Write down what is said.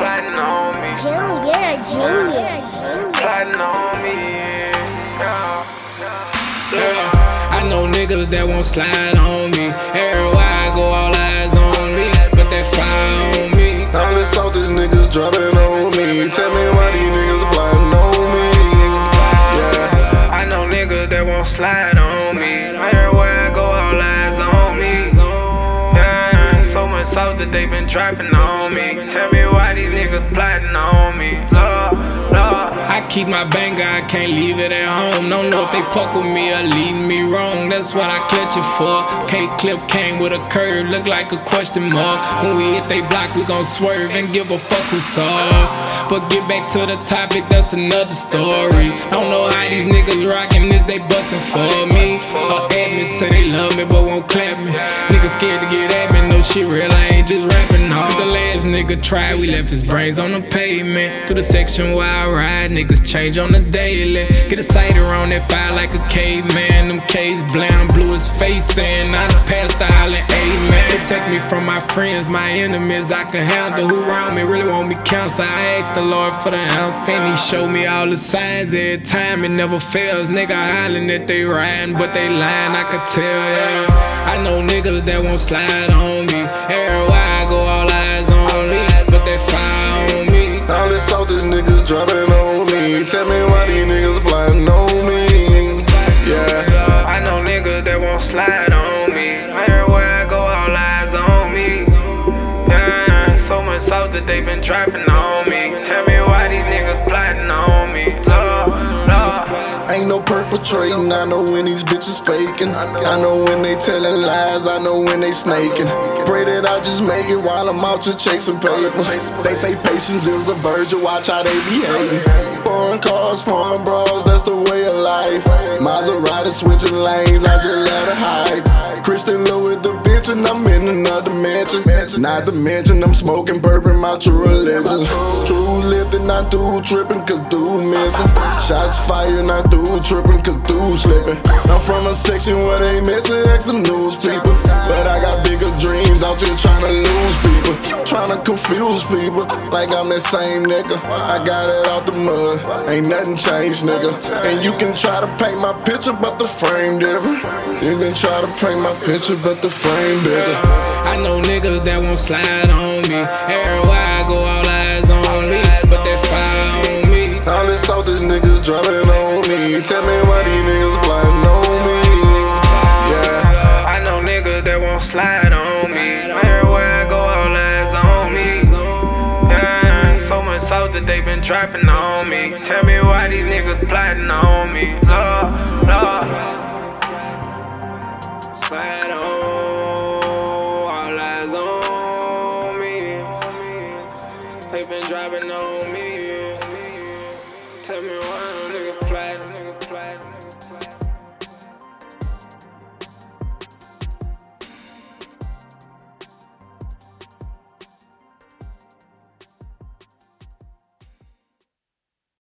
plotting on me. Genius. Plotting on me. I know niggas that won't slide on me. Everywhere I go, all eyes on me. But that fire on me. All this salt, these niggas dropping on me. Tell me why these niggas plotting on me. Yeah. I know niggas that won't slide on me. Everywhere I go, all eyes on me. Yeah. So much salt that they been dropping on me. Tell me why these niggas plotting on me. Lord. I keep my banger, I can't leave it at home. Don't know if they fuck with me or lead me wrong. That's what I clutch it for. K-clip came with a curve, look like a question mark. When we hit they block, we gon' swerve and give a fuck who saw. But get back to the topic, that's another story. Don't know how these niggas rockin' this, they bustin' for me. Or admin say they love me but won't clap me. Niggas scared to get at me, no shit real, I ain't just rapping. No. The last nigga tried, we left his brains on the pavement. Through the section where I ride, niggas change on the daily. Get a sight around that fire like a caveman. Them K's blam, blew his face in. I done passed the hollin', amen. Protect me from my friends, my enemies. I can handle who around me really want me cancer. I asked the Lord for the ounce, and he showed me all the signs every time. It never fails. Nigga hollin' that they riding, but they lying. I could tell, yeah. I know niggas that won't slide on me. Everywhere I go, all eyes on me. But that fire on me. All this salt, these niggas dropping on me. Tell me why these niggas plotting on me. Yeah. I know niggas that won't slide on me. Everywhere I go, all eyes on me. Yeah. So much salt that they been dropping on me. Tell me why these niggas plotting on me. Lord. Ain't no perpetrating, I know when these bitches faking. I know when they telling lies, I know when they snaking. Pray that I just make it while I'm out just chasing paper. They say patience is a virtue, watch how they behave. Foreign cars, foreign bras, that's the way of life. Maserati switching lanes, I just let her hide. Christian Louis the bitch and I'm in another mansion. Not to mention I'm smoking bourbon, my true religion. True lifting, not through tripping, cause dude missing. Shots fired, not through tripping, cause dude slipping. I'm from a section where they missing extra news people. But I got bigger dreams, out here trying to lose people. Trying to confuse people, like I'm that same nigga. I got it out the mud, ain't nothing changed, nigga. And you can try to paint my picture, but the frame different. You can try to paint my picture, but the frame bigger. I know niggas that won't slide on me. Everywhere I go, all eyes on me. But that fire on me. All this salt, these niggas dropping on me. Tell me why these niggas plotting on me. Yeah. I know niggas that won't slide on me. Everywhere I go, all eyes on me. Yeah. So much salt that they been dropping on me. Tell me why these niggas plotting on me. Lord. Slide on, all eyes on me. They been driving on me. Tell me why, nigga.